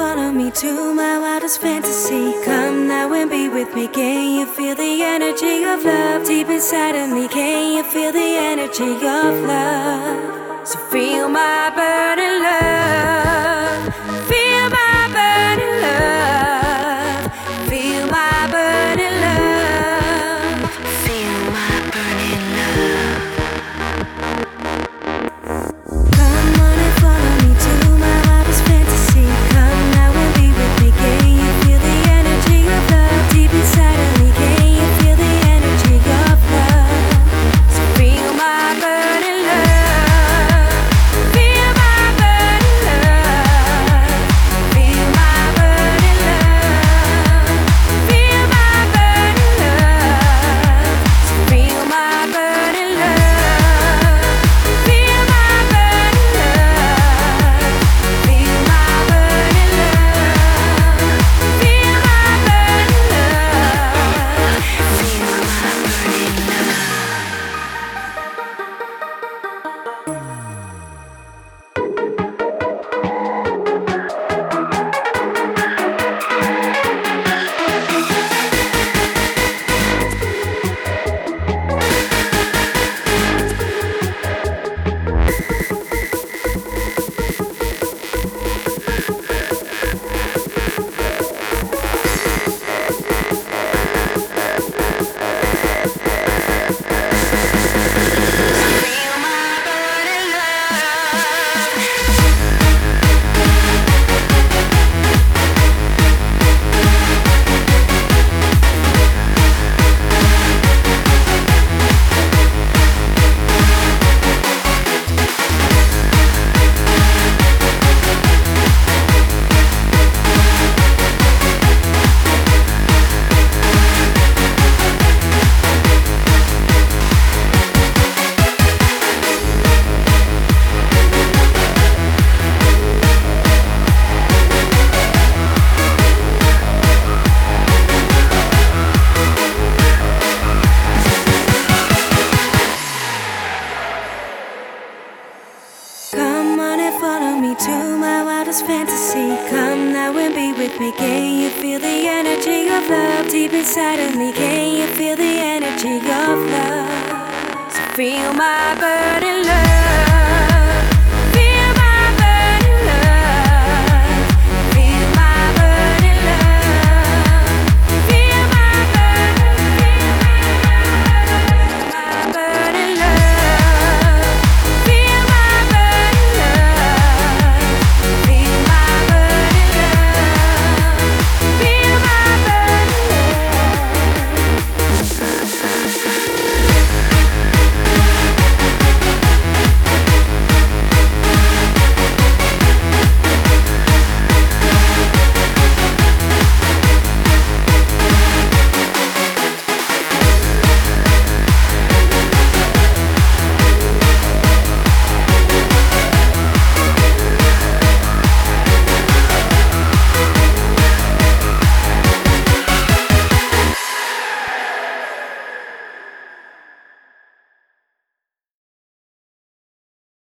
follow me to my wildest fantasy? Come now and be with me. Can you feel the energy of love deep inside of me? Can you feel the energy of love? So feel my burning love. Feel my burning love. Feel my burning love. Feel my burning love. Come on and follow me to my wildest fantasy. Come now and be with me. Can you feel the energy of love deep inside of me? Can you feel the energy of love? So feel my burning love. Feel my burning love. Feel my burning love. Feel my burning love. So feel my burning love. Feel my burning love. Feel my burning love. Feel my burning love. Feel my burning love. Come on and follow me to my wildest fantasy. Come now and be with me. Can you feel the energy of love deep inside of me? Can you feel the energy of love? So feel my burning love.